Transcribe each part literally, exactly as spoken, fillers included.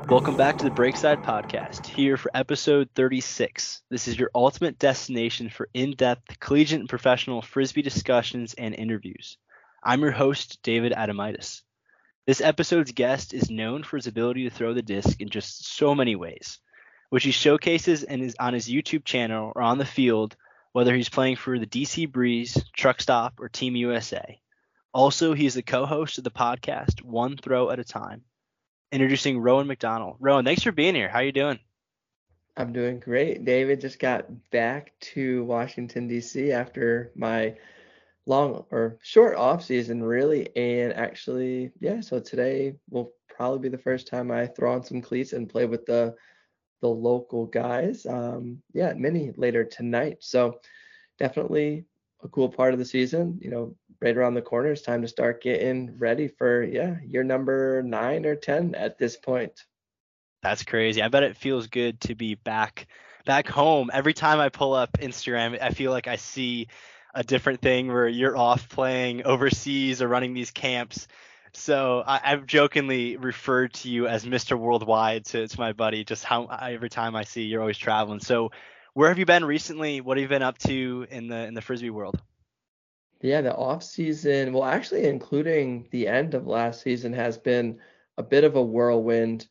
Welcome back to the Breakside Podcast, here for episode thirty-six. This is your ultimate destination for in-depth collegiate and professional Frisbee discussions and interviews. I'm your host, David Adamitis. This episode's guest is known for his ability to throw the disc in just so many ways, which he showcases and is on his YouTube channel or on the field, whether he's playing for the D C Breeze, Truck Stop, or Team U S A. Also, he is the co-host of the podcast One Throw at a Time. Introducing Rowan McDonald. Rowan, thanks for being here. How are you doing? I'm doing great. David just got back to Washington, D C after my long or short off season, really. And actually, yeah, so today will probably be the first time I throw on some cleats and play with the the local guys. Um, yeah, mini later tonight. So definitely a cool part of the season. You know, right around the corner, it's time to start getting ready for, yeah, year number nine or ten at this point. That's crazy. I bet it feels good to be back back home. Every time I pull up Instagram, I feel like I see a different thing where you're off playing overseas or running these camps. So I, I've jokingly referred to you as Mister Worldwide to, to my buddy, just how every time I see you're always traveling. So where have you been recently? What have you been up to in the in the Frisbee world? Yeah, the off season, well, actually, including the end of last season, has been a bit of a whirlwind.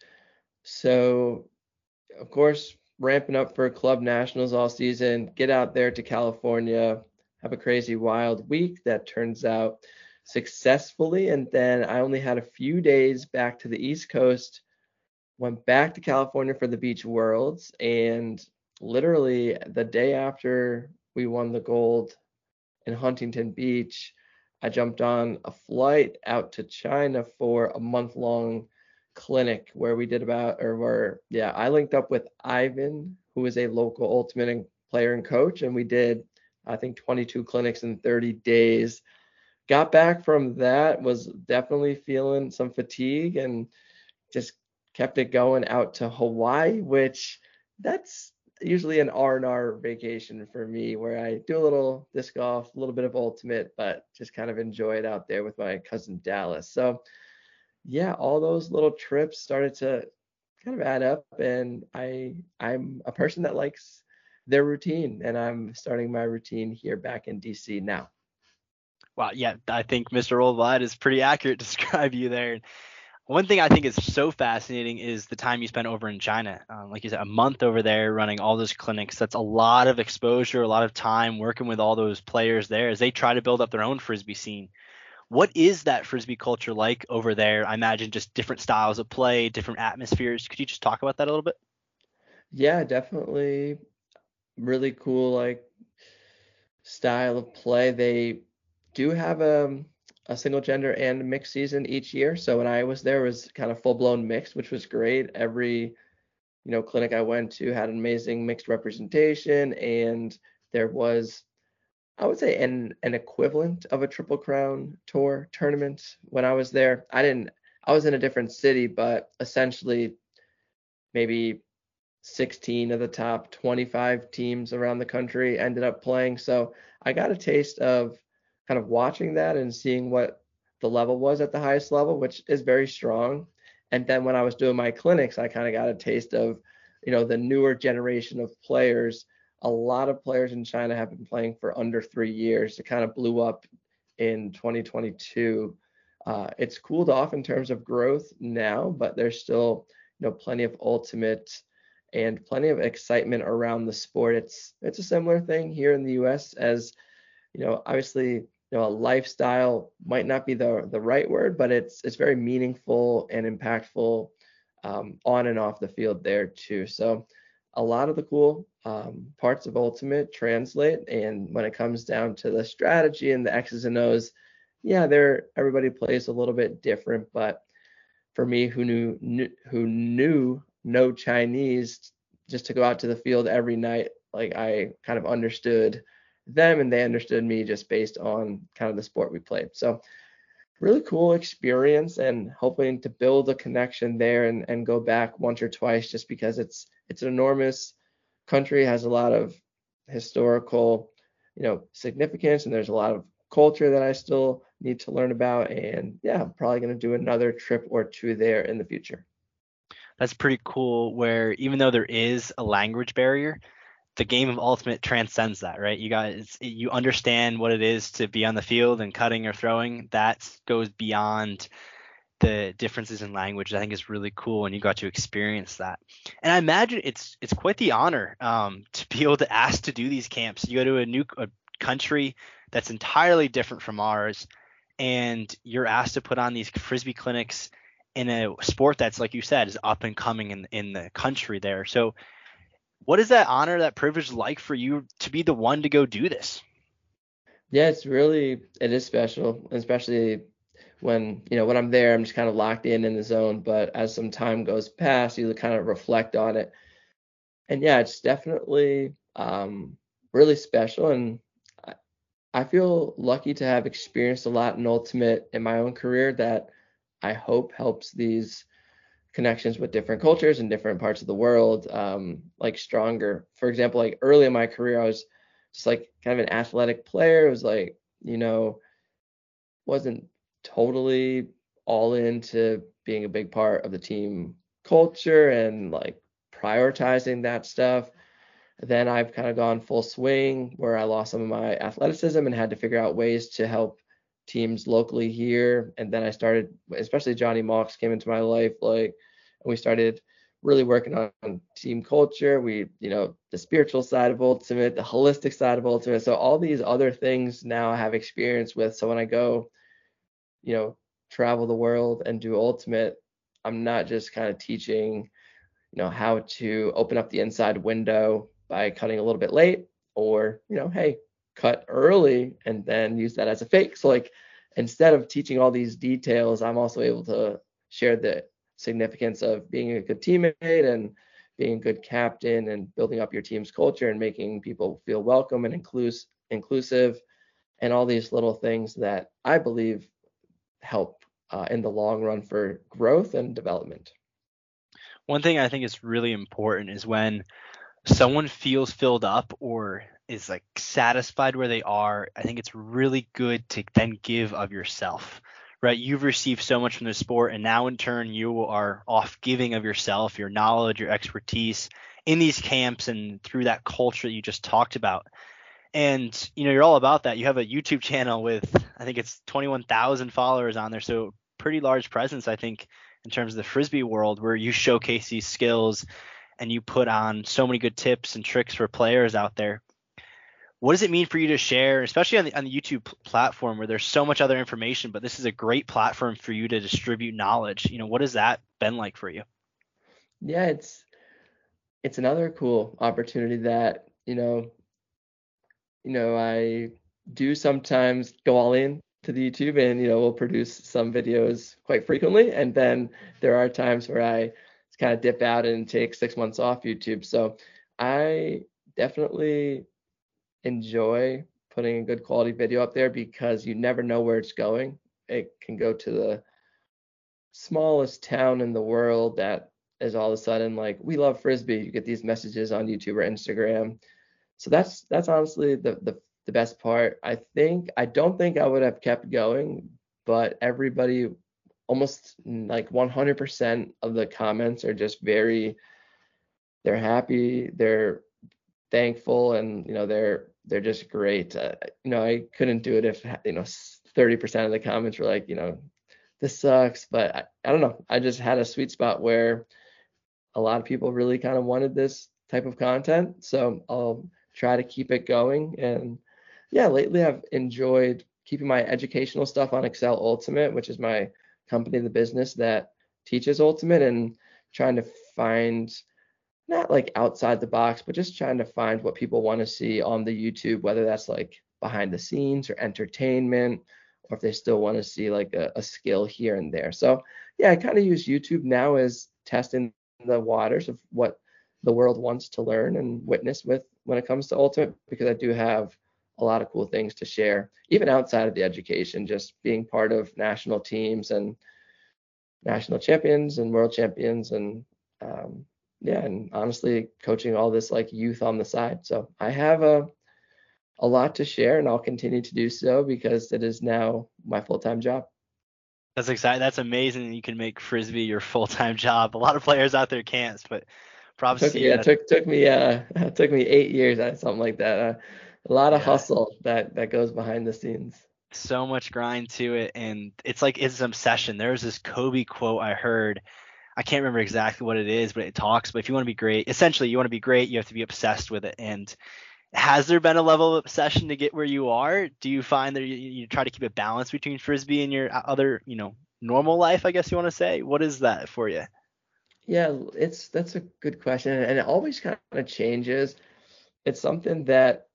So, of course, ramping up for club nationals all season, get out there to California, have a crazy wild week that turns out successfully. And then I only had a few days back to the East Coast, went back to California for the Beach Worlds, and literally the day after we won the gold in Huntington Beach, I jumped on a flight out to China for a month long clinic where we did about, or where, yeah, I linked up with Ivan, who is a local ultimate and player and coach, and we did, I think, twenty-two clinics in thirty days. Got back from that, was definitely feeling some fatigue, and just kept it going out to Hawaii, which that's usually an R and R vacation for me, where I do a little disc golf, a little bit of ultimate, but just kind of enjoy it out there with my cousin Dallas. So yeah, all those little trips started to kind of add up, and I I'm a person that likes their routine, and I'm starting my routine here back in D C now. Wow, yeah, I think Mister Worldwide is pretty accurate to describe you there. One thing I think is so fascinating is the time you spent over in China. Um, like you said, a month over there running all those clinics. That's a lot of exposure, a lot of time working with all those players there as they try to build up their own Frisbee scene. What is that Frisbee culture like over there? I imagine just different styles of play, different atmospheres. Could you just talk about that a little bit? Yeah, definitely really cool, like style of play. They do have a a single gender and mixed season each year. So when I was there, it was kind of full blown mixed, which was great. Every you know clinic I went to had an amazing mixed representation, and there was, I would say, an an equivalent of a Triple Crown Tour tournament when I was there. I didn't. I was in a different city, but essentially maybe sixteen of the top twenty-five teams around the country ended up playing. So I got a taste of kind of watching that and seeing what the level was at the highest level, which is very strong. And then when I was doing my clinics, I kind of got a taste of, you know, the newer generation of players. A lot of players in China have been playing for under three years. It kind of blew up in twenty twenty-two. Uh, it's cooled off in terms of growth now, but there's still, you know, plenty of ultimate and plenty of excitement around the sport. It's it's a similar thing here in the U S as, you know, obviously, you know, a lifestyle might not be the the right word, but it's it's very meaningful and impactful, um, on and off the field there too. So a lot of the cool, um, parts of Ultimate translate, and when it comes down to the strategy and the X's and O's, yeah, there everybody plays a little bit different, but for me who knew, knew who knew no Chinese, just to go out to the field every night, like I kind of understood them and they understood me just based on kind of the sport we played. So really cool experience, and hoping to build a connection there, and, and go back once or twice, just because it's it's an enormous country, has a lot of historical, you know, significance, and there's a lot of culture that I still need to learn about. And yeah, I'm probably going to do another trip or two there in the future. that's pretty cool where even though there is a language barrier, the game of Ultimate transcends that, right? You guys, you understand what it is to be on the field and cutting or throwing. That goes beyond the differences in language. I think is really cool, and you got to experience that. And I imagine it's it's quite the honor um, to be able to ask to do these camps. You go to a new a country that's entirely different from ours, and you're asked to put on these frisbee clinics in a sport that's, like you said, is up and coming in in the country there. So what is that honor, that privilege like for you to be the one to go do this? Yeah, it's really it is special, especially when you know when I'm there, I'm just kind of locked in in the zone. But as some time goes past, you kind of reflect on it, and yeah, it's definitely um, really special. And I, I feel lucky to have experienced a lot in Ultimate in my own career that I hope helps these connections with different cultures and different parts of the world um, like stronger. For example, like early in my career, I was just like kind of an athletic player. It was like, you know, wasn't totally all into being a big part of the team culture and like prioritizing that stuff. Then I've kind of gone full swing where I lost some of my athleticism and had to figure out ways to help teams locally here. And then I started, especially Johnny Mox came into my life, like, and we started really working on team culture. We, you know, the spiritual side of Ultimate, the holistic side of Ultimate. So all these other things now I have experience with. So when I go, you know, travel the world and do Ultimate, I'm not just kind of teaching, you know, how to open up the inside window by cutting a little bit late, or, you know, hey, cut early and then use that as a fake. So like instead of teaching all these details, I'm also able to share the significance of being a good teammate and being a good captain and building up your team's culture and making people feel welcome and inclus- inclusive and all these little things that I believe help uh, in the long run for growth and development. One thing I think is really important is when someone feels filled up or is like satisfied where they are. I think it's really good to then give of yourself, right? You've received so much from the sport, and now in turn you are off giving of yourself, your knowledge, your expertise in these camps and through that culture that you just talked about. And you know, you're all about that. You have a YouTube channel with, I think it's twenty-one thousand followers on there, so pretty large presence, I think, in terms of the frisbee world, where you showcase these skills and you put on so many good tips and tricks for players out there. What does it mean for you to share, especially on the on the YouTube platform where there's so much other information, but this is a great platform for you to distribute knowledge? You know, what has that been like for you? Yeah, it's it's another cool opportunity that, you know, you know, I do sometimes go all in to the YouTube and, you know, we'll produce some videos quite frequently. And then there are times where I kind of dip out and take six months off YouTube. So I definitely enjoy putting a good quality video up there because you never know where it's going. It can go to the smallest town in the world that is all of a sudden like, we love frisbee. You get these messages on YouTube or Instagram. So that's that's honestly the the the best part. I think I don't think I would have kept going, but everybody, almost mm, like one hundred percent of the comments are just very, they're happy, they're thankful, and you know they're they're just great. Uh, you know, I couldn't do it if you know thirty percent of the comments were like, you know, this sucks, but I, I don't know. I just had a sweet spot where a lot of people really kind of wanted this type of content. So I'll try to keep it going. And yeah, lately I've enjoyed keeping my educational stuff on Excel Ultimate, which is my company, the business that teaches Ultimate, and trying to find not like outside the box, but just trying to find what people want to see on the YouTube, whether that's like behind the scenes or entertainment, or if they still want to see like a, a skill here and there. So yeah, I kind of use YouTube now as testing the waters of what the world wants to learn and witness with when it comes to Ultimate, because I do have a lot of cool things to share, even outside of the education, just being part of national teams and national champions and world champions and um, yeah, and honestly coaching all this like youth on the side. So I have a a lot to share and I'll continue to do so because it is now my full-time job. That's exciting. That's amazing. You can make Frisbee your full-time job. A lot of players out there can't, but props Took to you. yeah, That's took took me uh took me eight years at something like that. Uh, a lot of yeah, hustle that that goes behind the scenes. so much grind to it, and it's like it's an obsession. There was this Kobe quote I heard. I can't remember exactly what it is, but it talks. But if you want to be great, essentially, you want to be great, you have to be obsessed with it. And has there been a level of obsession to get where you are? Do you find that you, you try to keep a balance between Frisbee and your other, you know, normal life, I guess you want to say? What is that for you? Yeah, it's that's a good question, and it always kind of changes. It's something that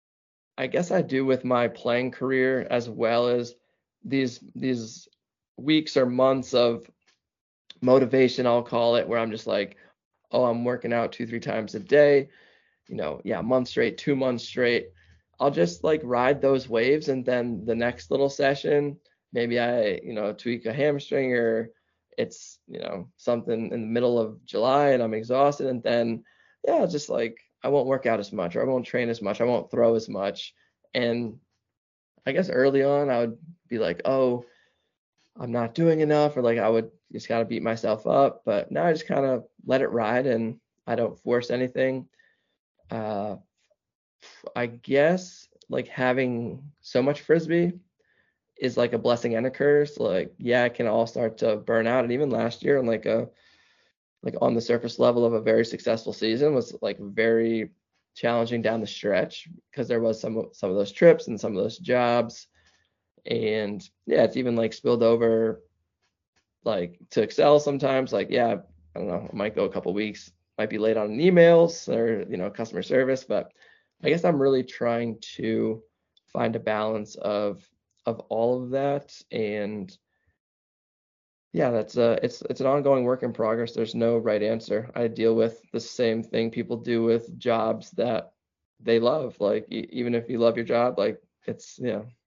I guess I do with my playing career as well as these these weeks or months of motivation, I'll call it, where I'm just like, oh, I'm working out two, three times a day, you know, yeah, a month straight, two months straight. I'll just like ride those waves, and then the next little session, maybe I, you know, tweak a hamstring, or it's, you know, something in the middle of July and I'm exhausted, and then yeah, just like I won't work out as much, or I won't train as much, I won't throw as much. And I guess early on I would be like, oh, I'm not doing enough, or like I would just gotta beat myself up. But now I just kind of let it ride and I don't force anything. Uh, I guess like having so much frisbee is like a blessing and a curse. Like, yeah, it can all start to burn out. And even last year, on like a like on the surface level of a very successful season, was like very challenging down the stretch because there was some some of those trips and some of those jobs. And yeah, it's even like spilled over like to Excel sometimes. Like, yeah, I don't know, it might go a couple weeks, might be late on emails or, you know, customer service. But I guess I'm really trying to find a balance of of all of that. And yeah, that's uh it's it's an ongoing work in progress. There's no right answer. I deal with the same thing people do with jobs that they love. Like e- even if you love your job, like it's, you know,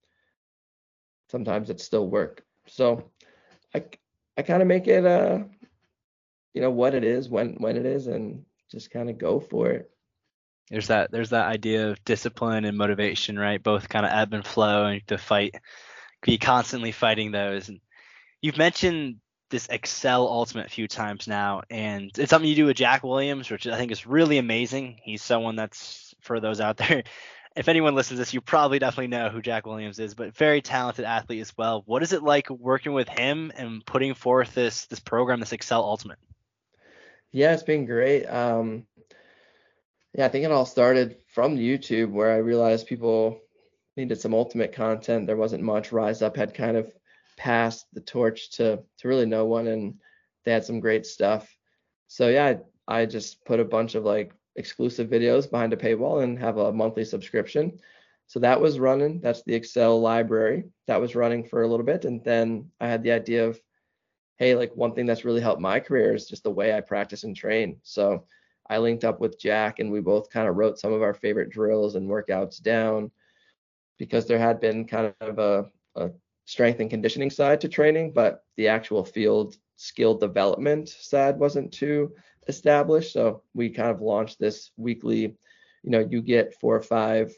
sometimes it's still work. So I I kind of make it uh you know what it is, when when it is, and just kind of go for it. There's that there's that idea of discipline and motivation, right? Both kind of ebb and flow, and to fight, be constantly fighting those. And you've mentioned this Excel Ultimate a few times now, and it's something you do with Jack Williams, which I think is really amazing. He's someone that's, for those out there, if anyone listens to this, you probably definitely know who Jack Williams is, but very talented athlete as well. What is it like working with him and putting forth this this program, this Excel Ultimate? Yeah, it's been great. Um, yeah, I think it all started from YouTube, where I realized people needed some ultimate content. There wasn't much. Rise Up had kind of passed the torch to to really no one, and they had some great stuff. So yeah, I, I just put a bunch of like exclusive videos behind a paywall and have a monthly subscription. So that was running. That's the Excel library that was running for a little bit, and then I had the idea of, hey, like one thing that's really helped my career is just the way I practice and train. So I linked up with Jack, and we both kind of wrote some of our favorite drills and workouts down, because there had been kind of a, a strength and conditioning side to training, but the actual field skill development side wasn't too established. So we kind of launched this weekly, you know, you get four or five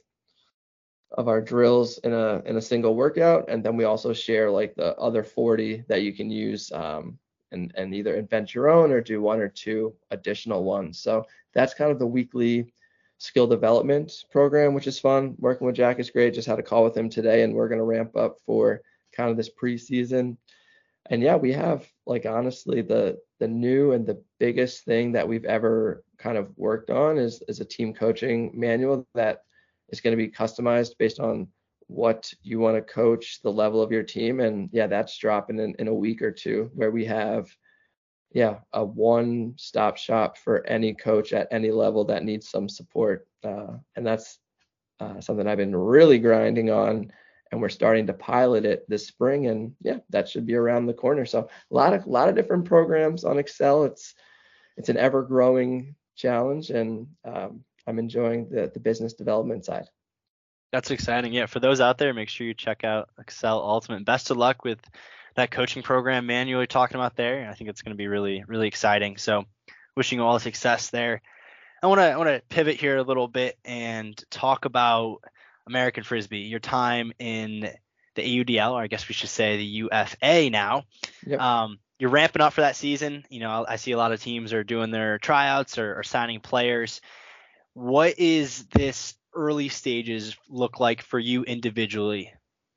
of our drills in a in a single workout, and then we also share like the other forty that you can use, um, and and either invent your own or do one or two additional ones. So that's kind of the weekly skill development program, which is fun. Working with Jack is great. Just had a call with him today, and we're going to ramp up for kind of this preseason. And yeah, we have like honestly the the new and the biggest thing that we've ever kind of worked on is is a team coaching manual that is going to be customized based on what you want to coach, the level of your team. And yeah, that's dropping in, in a week or two, where we have yeah a one stop shop for any coach at any level that needs some support. Uh, and that's uh, something I've been really grinding on, and we're starting to pilot it this spring. And yeah, that should be around the corner. So a lot of a lot of different programs on Excel. It's it's an ever growing challenge, and um, I'm enjoying the the business development side. That's exciting. Yeah, for those out there, make sure you check out Excel Ultimate. Best of luck with that coaching program, man, you were talking about there. I think it's going to be really, really exciting. So wishing you all the success there. I want to I want to pivot here a little bit and talk about American Frisbee, your time in the A U D L, or I guess we should say the U F A now. Yep. Um, you're ramping up for that season. You know, I see a lot of teams are doing their tryouts or, or signing players. What is this early stages look like for you individually?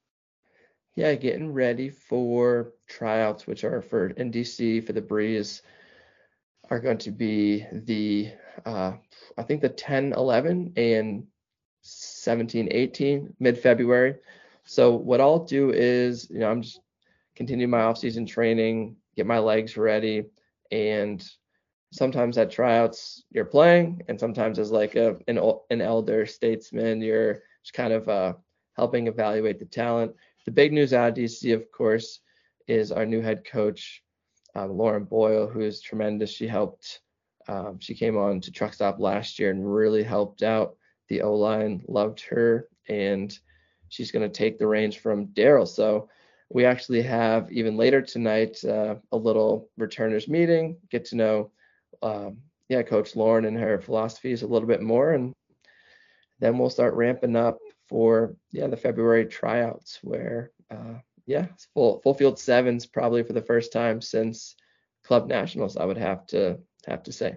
Yeah, getting ready for tryouts, which are for N D C for the Breeze, are going to be the uh, I think the ten eleven and seventeen eighteen mid-February. So what I'll do is, you know, I'm just continue my off-season training, get my legs ready, and sometimes at tryouts you're playing, and sometimes as like a an, an elder statesman, you're just kind of uh, helping evaluate the talent. The big news out of D C, of course, is our new head coach, um, Lauren Boyle, who is tremendous. She helped. Um, she came on to Truck Stop last year and really helped out. The O-line loved her, and she's going to take the reins from Daryl. So we actually have, even later tonight, uh, a little returners meeting, get to know, um, yeah, Coach Lauren and her philosophies a little bit more, and then we'll start ramping up for, yeah, the February tryouts where, uh, yeah, it's full full field sevens probably for the first time since Club Nationals, I would have to have to say.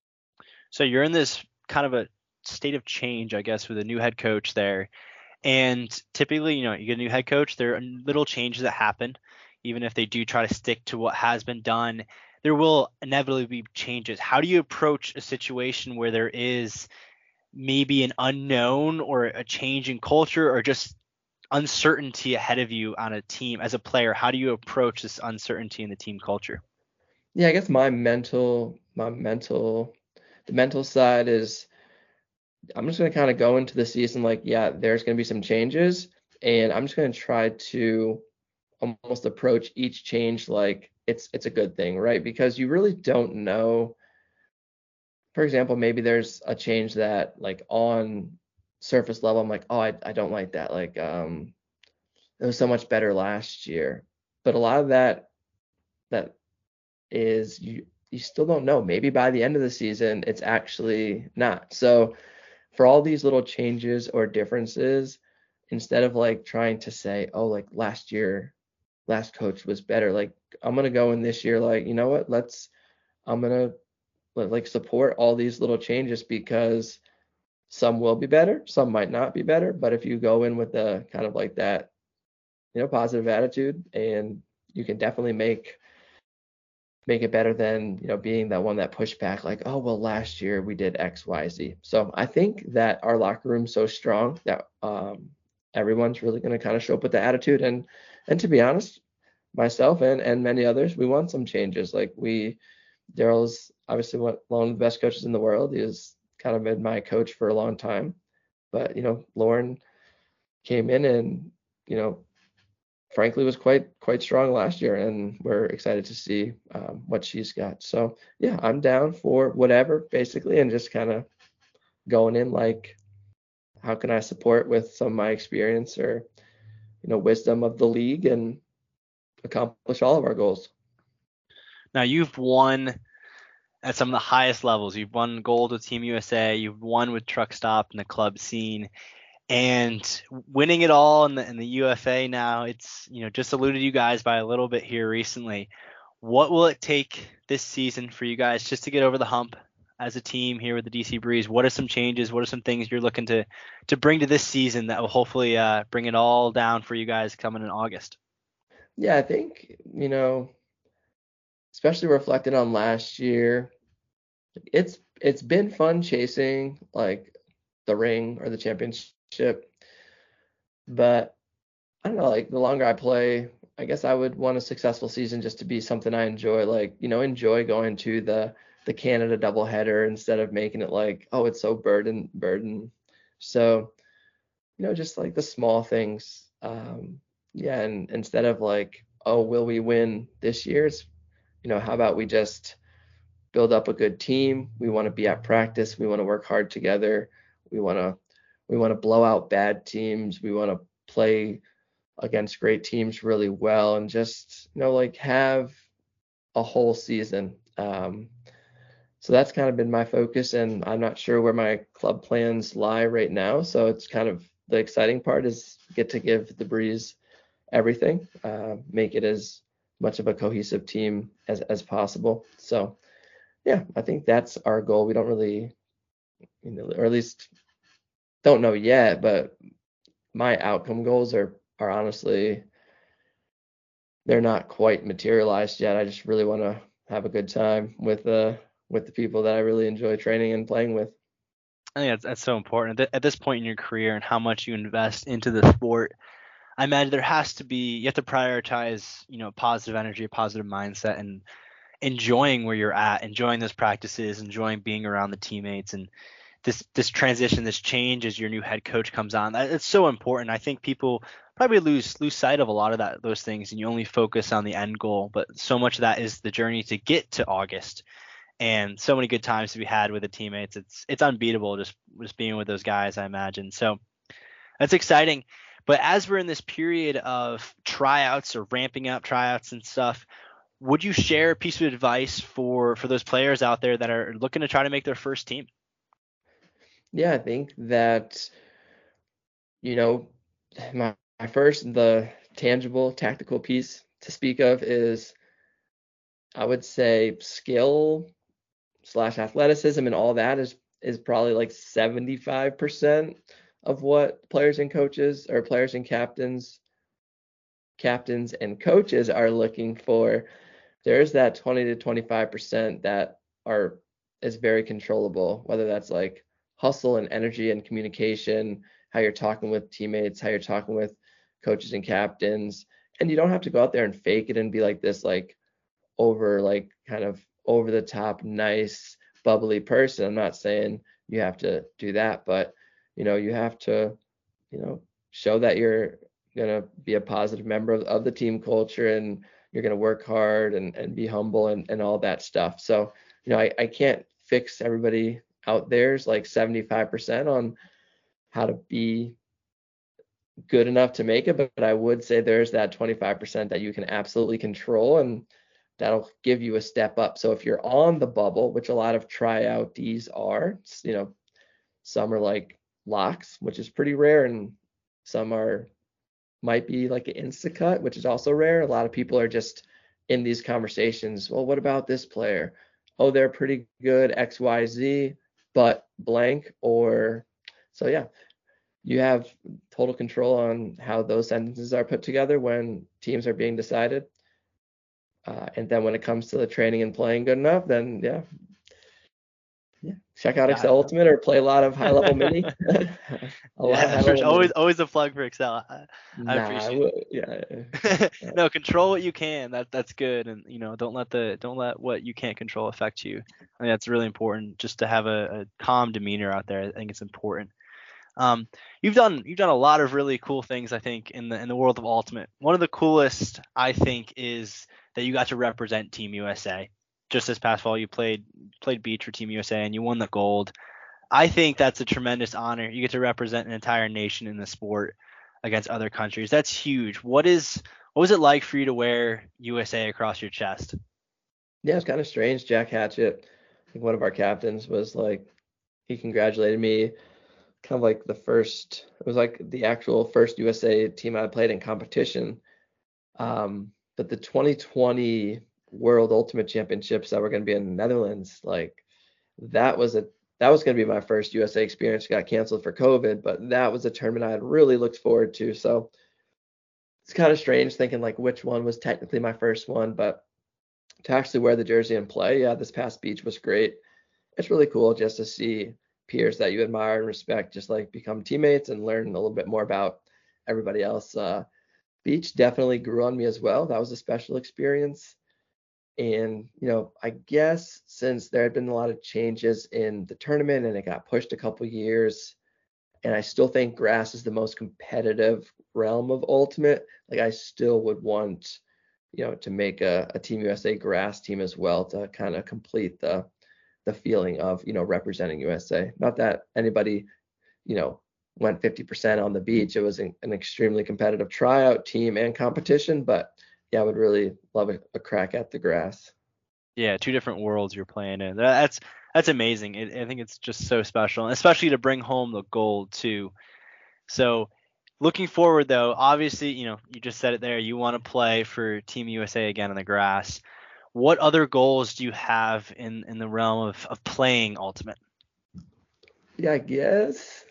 So you're in this kind of a state of change, I guess, with a new head coach there. And typically, you know, you get a new head coach, there are little changes that happen. Even if they do try to stick to what has been done, there will inevitably be changes. How do you approach a situation where there is maybe an unknown or a change in culture or just uncertainty ahead of you on a team as a player? How do you approach this uncertainty in the team culture? Yeah, I guess my mental, my mental, the mental side is I'm just going to kind of go into the season like, yeah, there's going to be some changes, and I'm just going to try to almost approach each change like it's it's a good thing, right? Because you really don't know. For example, maybe there's a change that like on surface level, I'm like, oh, I, I don't like that. Like, um, it was so much better last year. But a lot of that that is you you still don't know. Maybe by the end of the season, it's actually not. So for all these little changes or differences, instead of like trying to say, oh, like last year, last coach was better, like I'm gonna go in this year, like, you know what, let's I'm gonna like support all these little changes because some will be better, some might not be better. But if you go in with a kind of like that, you know, positive attitude, and you can definitely make make it better than, you know, being that one that pushed back like, oh, well, last year we did X, Y, Z. So I think that our locker room's so strong that um, everyone's really going to kind of show up with the attitude. And and to be honest, myself and and many others, we want some changes. Like we, Daryl's obviously one, one of the best coaches in the world. He has kind of been my coach for a long time. But, you know, Lauren came in and, you know, frankly was quite quite strong last year, and we're excited to see um, what she's got. So yeah, I'm down for whatever basically, and just kind of going in like, how can I support with some of my experience or, you know, wisdom of the league and accomplish all of our goals. Now you've won at some of the highest levels. You've won gold with Team U S A. You've won with Truck Stop in the club scene. And winning it all in the in the U F A now, it's, you know, just eluded you guys by a little bit here recently. What will it take this season for you guys just to get over the hump as a team here with the D C Breeze? What are some changes? What are some things you're looking to to bring to this season that will hopefully uh, bring it all down for you guys coming in August? Yeah, I think, you know, especially reflecting on last year, it's it's been fun chasing like the ring or the championship, but I don't know, like the longer I play, I guess I would want a successful season just to be something I enjoy. Like, you know, enjoy going to the the Canada doubleheader instead of making it like, oh, it's so burden burden. So, you know, just like the small things. Um, yeah, and instead of like, oh, will we win this year? It's, you know, how about we just build up a good team? We want to be at practice. We want to work hard together. We want to we want to blow out bad teams. We want to play against great teams really well, and just, you know, like have a whole season. Um, so that's kind of been my focus, and I'm not sure where my club plans lie right now. So it's kind of the exciting part is get to give the Breeze everything, uh, make it as much of a cohesive team as, as possible. So yeah, I think that's our goal. We don't really, you know, or at least don't know yet, but my outcome goals are are honestly, they're not quite materialized yet. I just really want to have a good time with uh with the people that I really enjoy training and playing with. I think that's, that's so important at this point in your career and how much you invest into the sport. I imagine there has to be, you have to prioritize, you know, positive energy, a positive mindset, and enjoying where you're at, enjoying those practices, enjoying being around the teammates, and this this transition, this change as your new head coach comes on. That, it's so important. I think people probably lose lose sight of a lot of that those things, and you only focus on the end goal. But so much of that is the journey to get to August, and so many good times to be had with the teammates. It's it's unbeatable just just being with those guys, I imagine. So that's exciting. But as we're in this period of tryouts or ramping up tryouts and stuff, would you share a piece of advice for for those players out there that are looking to try to make their first team? Yeah, I think that, you know, my, my first, the tangible tactical piece to speak of is, I would say, skill slash athleticism and all that is is probably like seventy-five percent of what players and coaches, or players and captains captains and coaches are looking for. There's that twenty to twenty-five percent that are is very controllable, whether that's like hustle and energy and communication, how you're talking with teammates, how you're talking with coaches and captains. And you don't have to go out there and fake it and be like this, like over, like kind of over the top, nice, bubbly person. I'm not saying you have to do that, but you know, you have to, you know, show that you're going to be a positive member of, of the team culture, and you're going to work hard and, and be humble and, and all that stuff. So, you know, I, I can't fix everybody out there's like seventy-five percent on how to be good enough to make it, but, but I would say there's that twenty-five percent that you can absolutely control, and that'll give you a step up. So if you're on the bubble, which a lot of tryoutees are, you know, some are like locks, which is pretty rare, and some are might be like an Instacut, which is also rare. A lot of people are just in these conversations. Well, what about this player? Oh, they're pretty good, X, Y, Z, but blank. Or so yeah, you have total control on how those sentences are put together when teams are being decided. Uh, and then when it comes to the training and playing good enough, then yeah, yeah, check out Excel Ultimate or play a lot of high level mini. a lot yeah, of sure. always mini. Always a plug for Excel. I, nah, I appreciate it. Yeah. No, control what you can. That that's good, and you know, don't let the don't let what you can't control affect you. I think that's really important. Just to have a, a calm demeanor out there. I think it's important. Um, you've done you've done a lot of really cool things, I think, in the in the world of Ultimate. One of the coolest, I think, is that you got to represent Team U S A. Just this past fall, you played played beach for Team U S A and you won the gold. I think that's a tremendous honor. You get to represent an entire nation in the sport against other countries. That's huge. What is what was it like for you to wear U S A across your chest? Yeah, it's kind of strange. Jack Hatchett, I think one of our captains, was like, he congratulated me. Kind of like the first, it was like the actual first U S A team I played in competition. Um, but the twenty twenty World Ultimate Championships that were going to be in the Netherlands, like that was a that was going to be my first U S A experience. It got canceled for COVID, but that was a tournament I had really looked forward to. So it's kind of strange thinking like which one was technically my first one, but to actually wear the jersey and play, yeah, this past beach was great. It's really cool just to see peers that you admire and respect just like become teammates and learn a little bit more about everybody else. Uh, beach definitely grew on me as well. That was a special experience. And, you know, I guess since there had been a lot of changes in the tournament and it got pushed a couple years, and I still think grass is the most competitive realm of Ultimate, like I still would want, you know, to make a, a Team U S A grass team as well to kind of complete the the feeling of, you know, representing U S A. Not that anybody, you know, went fifty percent on the beach. It was an, an extremely competitive tryout team and competition, but yeah, I would really love a, a crack at the grass. Yeah, two different worlds you're playing in. That's that's amazing. It, I think it's just so special, especially to bring home the gold too. So Looking forward, though, obviously, you know, you just said it there. You want to play for Team U S A again on the grass. What other goals do you have in in the realm of of playing Ultimate? Yeah, I guess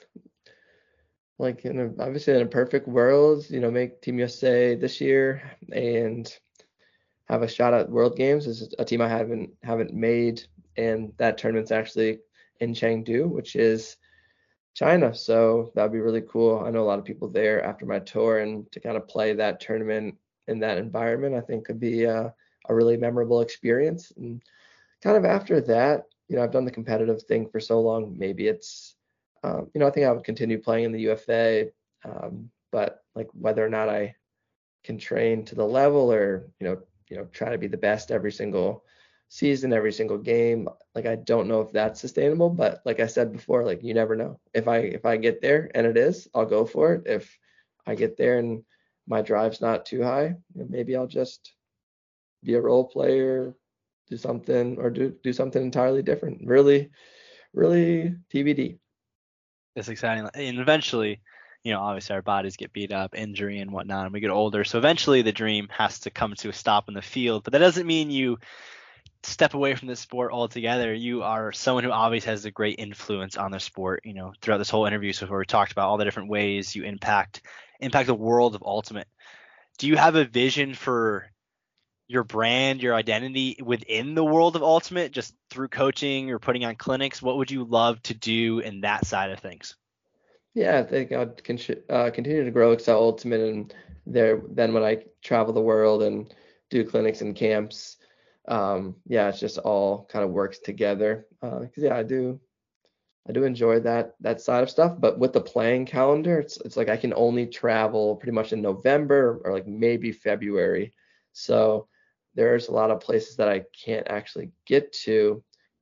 like in a, obviously in a perfect world, you know, make Team U S A this year and have a shot at World Games. This is a team I haven't haven't made, and that tournament's actually in Chengdu, which is China. So that'd be really cool. I know a lot of people there after my tour, and to kind of play that tournament in that environment, I think could be a, a really memorable experience. And kind of after that, you know, I've done the competitive thing for so long. Maybe it's, um, you know, I think I would continue playing in the U F A, um, but like whether or not I can train to the level or, you know, you know, try to be the best every single season, every single game. Like I don't know if that's sustainable, but like I said before, like you never know. If I if I get there and it is, I'll go for it. If I get there and my drive's not too high, maybe I'll just be a role player, do something or do do something entirely different. Really, really T B D. It's exciting. And eventually, you know, obviously our bodies get beat up, injury and whatnot, and we get older. So eventually the dream has to come to a stop in the field. But that doesn't mean you step away from the sport altogether. You are someone who obviously has a great influence on the sport, you know, throughout this whole interview. So where we talked about all the different ways you impact impact the world of Ultimate. Do you have a vision for your brand, your identity within the world of Ultimate, just through coaching or putting on clinics? What would you love to do in that side of things? Yeah, I think I'd con- uh, continue to grow Excel Ultimate, and there then when I travel the world and do clinics and camps, um, yeah, it's just all kind of works together. Uh, 'cause yeah, I do I do enjoy that that side of stuff, but with the playing calendar, it's it's like I can only travel pretty much in November or like maybe February. So there's a lot of places that I can't actually get to.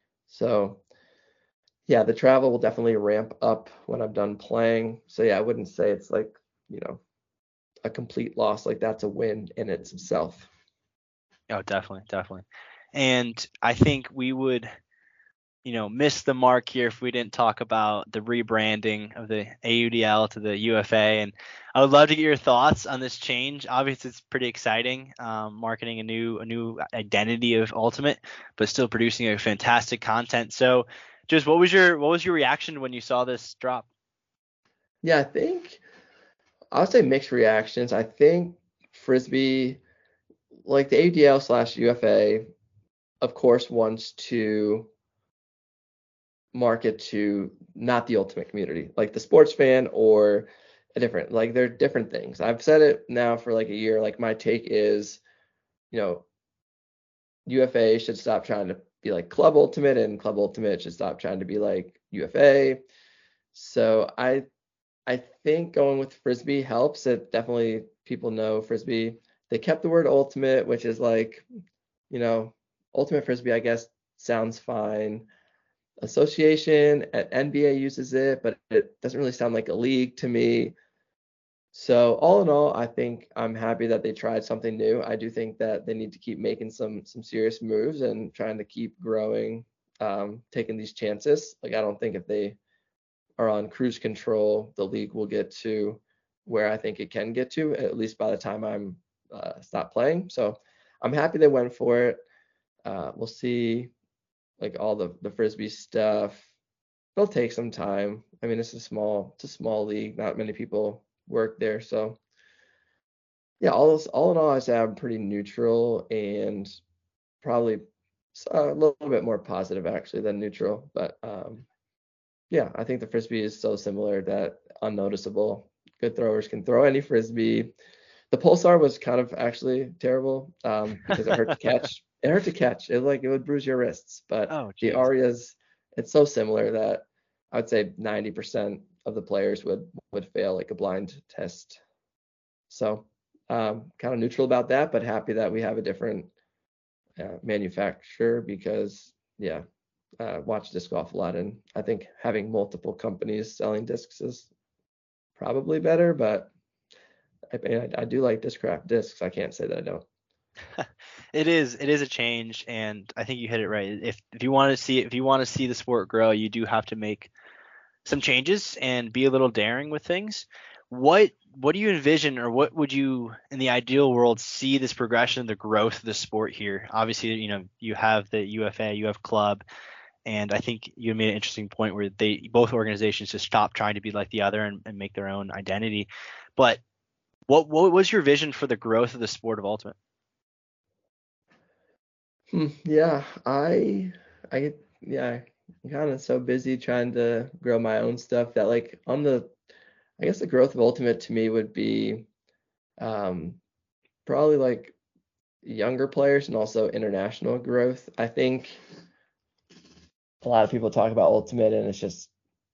So yeah, the travel will definitely ramp up when I'm done playing. So yeah, I wouldn't say it's like, you know, a complete loss. Like that's a win in itself. Oh, definitely, definitely. And I think we would, you know, miss the mark here if we didn't talk about the rebranding of the A U D L to the U F A. And I would love to get your thoughts on this change. Obviously, it's pretty exciting, um, marketing a new a new identity of Ultimate, but still producing a fantastic content. So, just what was your what was your reaction when you saw this drop? Yeah, I think I would say mixed reactions. I think Frisbee, like the A D L slash U F A, of course, wants to market to not the ultimate community, like the sports fan or a different, like they're different things. I've said it now for like a year. Like my take is, you know, U F A should stop trying to be like Club Ultimate, and Club Ultimate should stop trying to be like U F A. So I I think going with Frisbee helps. It definitely people know Frisbee. They kept the word ultimate, which is like, you know, ultimate Frisbee, I guess, sounds fine. Association at N B A uses it, but it doesn't really sound like a league to me. So all in all, I think I'm happy that they tried something new. I do think that they need to keep making some some serious moves and trying to keep growing, um, taking these chances. Like I don't think if they are on cruise control, the league will get to where I think it can get to, at least by the time I'm uh, stop playing. So I'm happy they went for it. Uh, we'll see like all the the frisbee stuff. It'll take some time. I mean, it's a small it's a small league. Not many people work there, so yeah. All this, all in all, I'd say I'm pretty neutral and probably a little bit more positive actually than neutral. But um, yeah, I think the frisbee is so similar that unnoticeable. Good throwers can throw any frisbee. The pulsar was kind of actually terrible um, because it hurt to catch. It hurt to catch. It like it would bruise your wrists. But Oh, the geez. Arias, it's so similar that I would say ninety percent of the players would would fail like a blind test. So um, kind of neutral about that, but happy that we have a different uh, manufacturer because yeah, uh, watch disc golf a lot, and I think having multiple companies selling discs is probably better. But I, I, I do like Discraft discs. I can't say that I don't. It is it is a change, and I think you hit it right. If if you want to see if you want to see the sport grow, you do have to make some changes and be a little daring with things. what what do you envision, or what would you, in the ideal world, see this progression, the growth of the sport here? Obviously, you know, you have the U F A, you have club, and I think you made an interesting point where they both organizations just stop trying to be like the other and, and make their own identity. But what what was your vision for the growth of the sport of Ultimate? Hmm, yeah, I I get yeah, I'm kind of so busy trying to grow my own stuff that like on the I guess the growth of Ultimate to me would be um probably like younger players and also international growth. I think a lot of people talk about Ultimate and it's just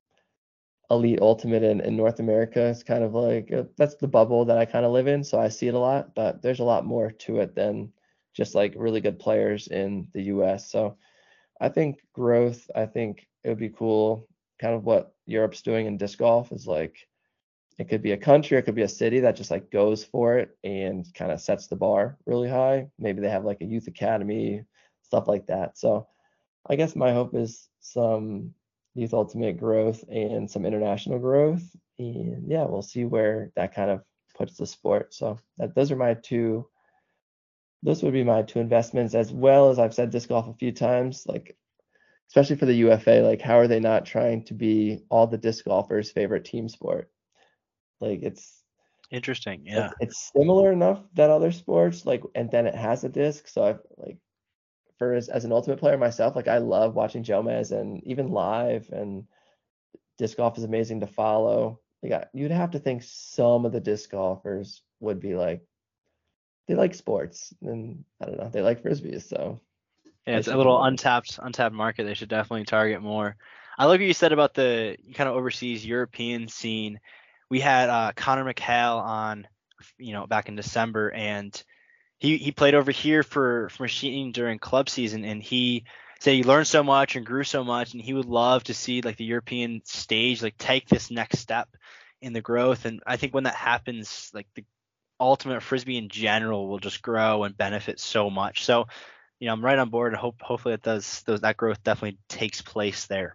elite Ultimate in, in North America. It's kind of like uh, that's the bubble that I kind of live in, so I see it a lot, but there's a lot more to it than just like really good players in the U S. So I think growth, I think it would be cool. Kind of what Europe's doing in disc golf is like it could be a country, it could be a city that just like goes for it and kind of sets the bar really high. Maybe they have like a youth academy, stuff like that. So I guess my hope is some youth ultimate growth and some international growth. And yeah, we'll see where that kind of puts the sport. So that those are my two those would be my two investments, as well as I've said disc golf a few times, like especially for the U F A, like how are they not trying to be all the disc golfers' favorite team sport? Like it's Interesting. Yeah. it's it's similar enough that other sports like, and then it has a disc. So I like for as, as an ultimate player myself, like I love watching Jomez and even live, and disc golf is amazing to follow. Like I, you'd have to think some of the disc golfers would be like they like sports and I don't know, they like frisbees, so Yeah, they it's a should do little more. untapped untapped market. They should definitely target more. I like what you said about the kind of overseas European scene. We had uh, Connor McHale on, you know, back in December, and he he played over here for for Machine during club season, and he said he learned so much and grew so much, and he would love to see like the European stage like take this next step in the growth. And I think when that happens, like the ultimate frisbee in general will just grow and benefit so much. So, you know, I'm right on board. Hope hopefully it does those that growth definitely takes place there.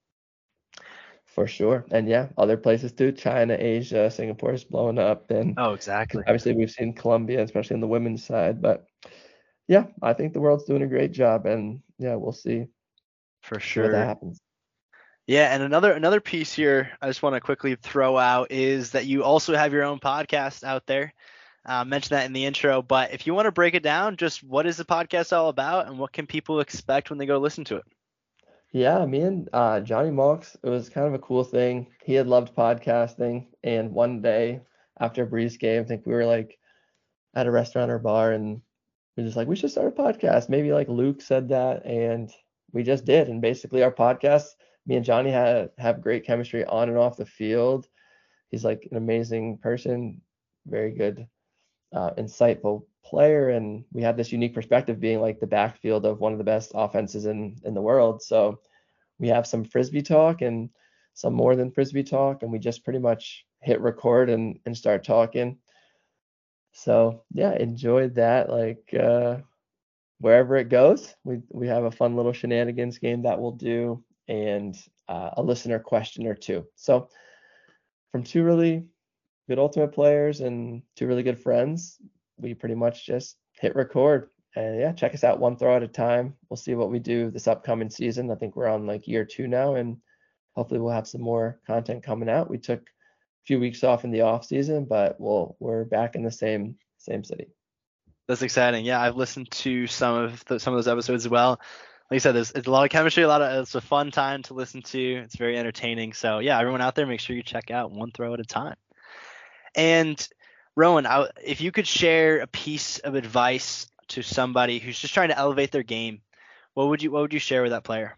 For sure. And yeah, other places too. China, Asia, Singapore is blowing up. And Oh, exactly. obviously we've seen Colombia, especially on the women's side. But yeah, I think the world's doing a great job. And yeah, we'll see For see what that sure. happens. Yeah, and another another piece here I just want to quickly throw out is that you also have your own podcast out there. Uh, mentioned that in the intro, but if you want to break it down, just what is the podcast all about, and what can people expect when they go listen to it? Yeah, me and uh, Johnny Marks, it was kind of a cool thing. He had loved podcasting. And one day after a Breeze game, I think we were like at a restaurant or bar and we were just like, we should start a podcast. Maybe like Luke said that. And we just did. And basically, our podcast, me and Johnny had have great chemistry on and off the field. He's like an amazing person, very good, uh, insightful player. And we have this unique perspective being like the backfield of one of the best offenses in, in the world. So, we have some frisbee talk and some more than frisbee talk, and we just pretty much hit record and, and start talking. So yeah, enjoyed that. Like uh, wherever it goes, we we have a fun little shenanigans game that we'll do, and uh, a listener question or two. So from two really good ultimate players and two really good friends, we pretty much just hit record. And yeah, check us out one throw at a time. We'll see what we do this upcoming season. I think we're on like year two now, and hopefully we'll have some more content coming out. We took a few weeks off in the off season, but we'll we're back in the same same city. That's exciting. Yeah, I've listened to some of the, some of those episodes as well. Like I said, there's it's a lot of chemistry, a lot of it's a fun time to listen to. It's very entertaining. So yeah, everyone out there, make sure you check out One Throw at a Time. And Rowan, I, if you could share a piece of advice to somebody who's just trying to elevate their game, what would you what would you share with that player?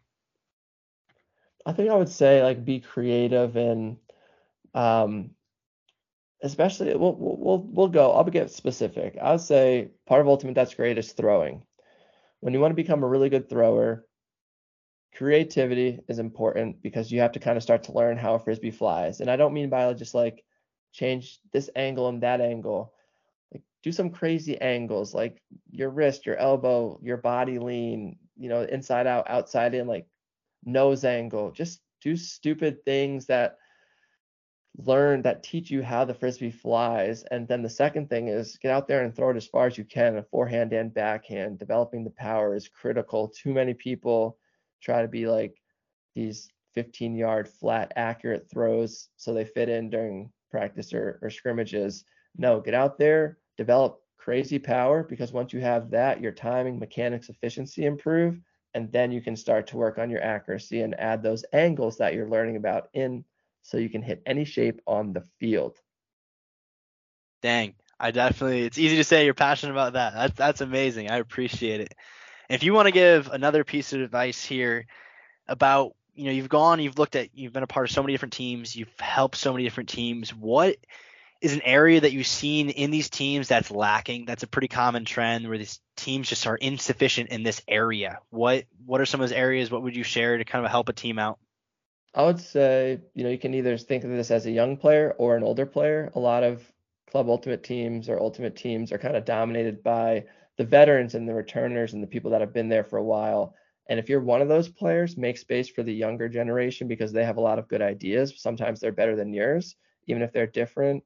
I think I would say like be creative and um especially we'll we'll we'll go. I'll get specific. I would say part of ultimate that's great is throwing. When you want to become a really good thrower, creativity is important because you have to kind of start to learn how a frisbee flies. And I don't mean by just like change this angle and that angle. Like do some crazy angles, like your wrist, your elbow, your body lean, you know, inside out, outside in, like nose angle. Just do stupid things that learn that teach you how the frisbee flies. And then the second thing is get out there and throw it as far as you can, a forehand and backhand. Developing the power is critical. Too many people try to be like these fifteen yard flat accurate throws so they fit in during practice or, or scrimmages. No, get out there, develop crazy power, because once you have that, your timing, mechanics, efficiency improve, and then you can start to work on your accuracy and add those angles that you're learning about in, so you can hit any shape on the field. Dang, I definitely, it's easy to say you're passionate about that. That's, that's amazing. I appreciate it. If you want to give another piece of advice here about, you know, you've gone, you've looked at, you've been a part of so many different teams, you've helped so many different teams. What is an area that you've seen in these teams that's lacking? That's a pretty common trend where these teams just are insufficient in this area. What, what are some of those areas? What would you share to kind of help a team out? I would say, you know, you can either think of this as a young player or an older player. A lot of club ultimate teams or ultimate teams are kind of dominated by the veterans and the returners and the people that have been there for a while. And if you're one of those players, make space for the younger generation, because they have a lot of good ideas. Sometimes they're better than yours, even if they're different.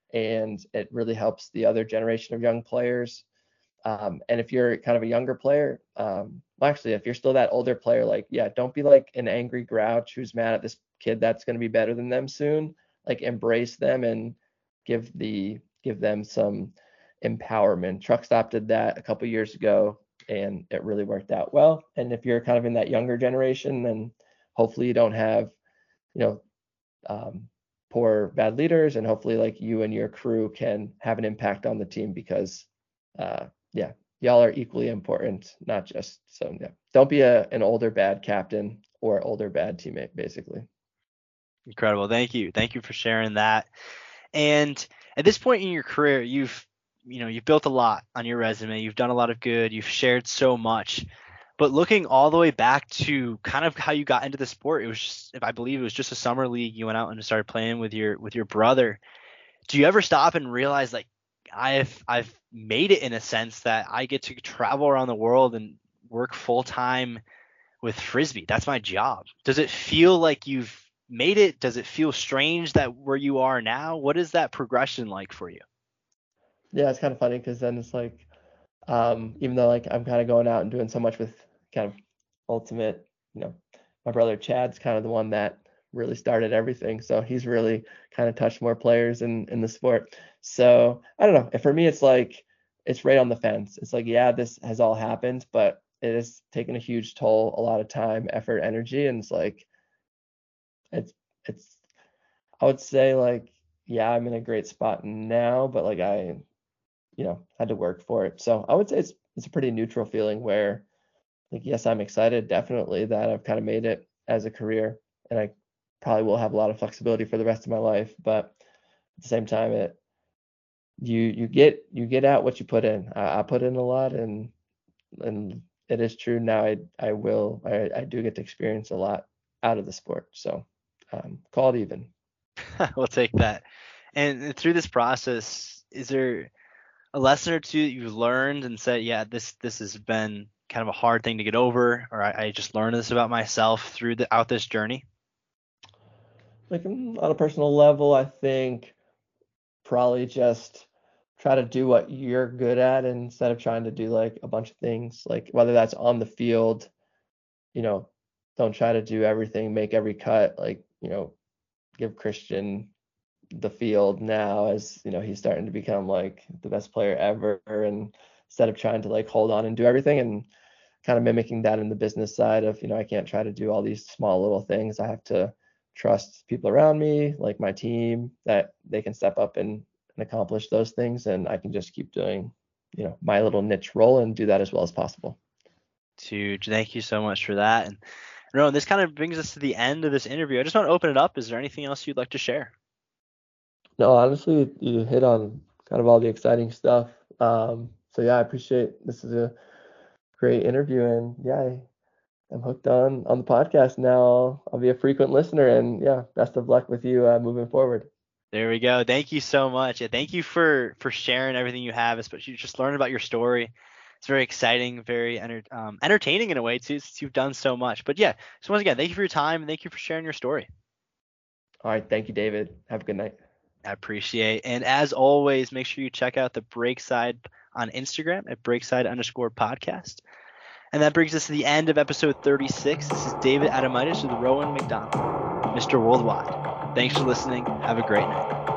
And it really helps the other generation of young players. Um, and if you're kind of a younger player, um, well, actually, if you're still that older player, like, yeah, don't be like an angry grouch who's mad at this kid that's going to be better than them soon. Like, embrace them and give the give them some empowerment. Truck Stop did that a couple years ago, and it really worked out well. And if you're kind of in that younger generation, then hopefully you don't have, you know, um, poor bad leaders, and hopefully like you and your crew can have an impact on the team, because uh, yeah, y'all are equally important, not just so yeah. Don't be a an older bad captain or older bad teammate, basically. Incredible. Thank you. Thank you for sharing that. And at this point in your career, you've, you know, you've built a lot on your resume. You've done a lot of good. You've shared so much. But looking all the way back to kind of how you got into the sport, it was just, if I believe it was just a summer league, you went out and started playing with your with your brother. Do you ever stop and realize, like, I've I've made it in a sense that I get to travel around the world and work full time with frisbee? That's my job. Does it feel like you've made it? Does it feel strange that where you are now? What is that progression like for you? Yeah, it's kind of funny, because then it's like, um, even though like I'm kind of going out and doing so much with kind of ultimate, you know, my brother Chad's kind of the one that really started everything. So he's really kind of touched more players in in the sport. So I don't know. And for me, it's like it's right on the fence. It's like, yeah, this has all happened, but it has taken a huge toll, a lot of time, effort, energy, and it's like it's it's I would say like, yeah, I'm in a great spot now, but like I, you know, had to work for it. So I would say it's it's a pretty neutral feeling where, like, yes, I'm excited definitely that I've kind of made it as a career, and I probably will have a lot of flexibility for the rest of my life, but at the same time, it you you get you get out what you put in. I, I put in a lot, and and it is true now. I I will I, I do get to experience a lot out of the sport. So um, call it even. We'll take that. And through this process, is there a lesson or two that you've learned and said, yeah, this this has been kind of a hard thing to get over, or I, I just learned this about myself through the out this journey? Like, mm, on a personal level, I think probably just try to do what you're good at instead of trying to do like a bunch of things, like whether that's on the field, you know, don't try to do everything, make every cut, like, you know, give Christian the field now, as, you know, he's starting to become like the best player ever, and instead of trying to like hold on and do everything, and kind of mimicking that in the business side of, you know, I can't try to do all these small little things. I have to trust people around me, like my team, that they can step up and, and accomplish those things, and I can just keep doing, you know, my little niche role and do that as well as possible. Huge. Thank you so much for that. And Rowan, this kind of brings us to the end of this interview. I just want to open it up. Is there anything else you'd like to share? No, honestly, you hit on kind of all the exciting stuff. Um, so yeah, I appreciate this is a great interview, and yeah, I, I'm hooked on on the podcast now. I'll, I'll be a frequent listener, and yeah, best of luck with you uh, moving forward. There we go. Thank you so much. Yeah, thank you for for sharing everything you have, especially just learning about your story. It's very exciting, very enter, um, entertaining in a way too, since you've done so much. But yeah, so once again, thank you for your time and thank you for sharing your story. All right. Thank you, David. Have a good night. I appreciate. And as always, make sure you check out the Breakside on Instagram at breakside underscore podcast. And that brings us to the end of episode thirty-six. This is David Adamitis with Rowan McDonald, Mister Worldwide. Thanks for listening. Have a great night.